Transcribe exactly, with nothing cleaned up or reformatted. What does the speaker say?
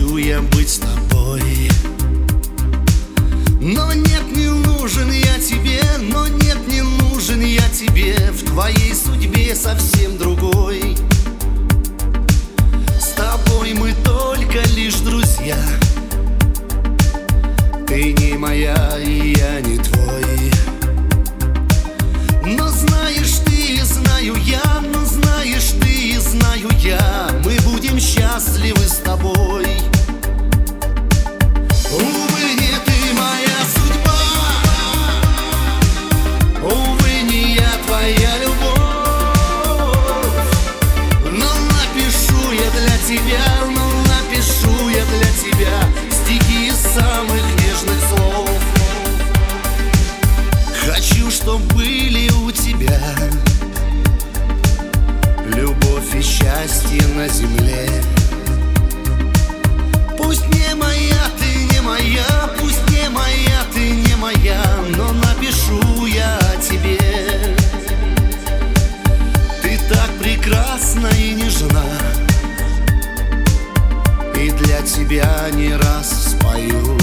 хочу я быть с тобой. Но нет, не нужен я тебе, но нет, не нужен я тебе. В твоей судьбе совсем другой. С тобой мы только лишь друзья. Ты не моя, и я не твой. Но знаешь ты, и знаю я, но знаешь ты, и знаю я, мы будем счастливы с тобой. Увы, не ты моя судьба, увы, не я твоя любовь. Но напишу я для тебя, но напишу я для тебя стихи из самых нежных слов. Хочу, чтоб были у тебя любовь и счастье на земле. Пусть не моя, ты не моя, пусть не моя, ты не моя, но напишу я о тебе. Ты так прекрасна и нежна, и для тебя не раз спою.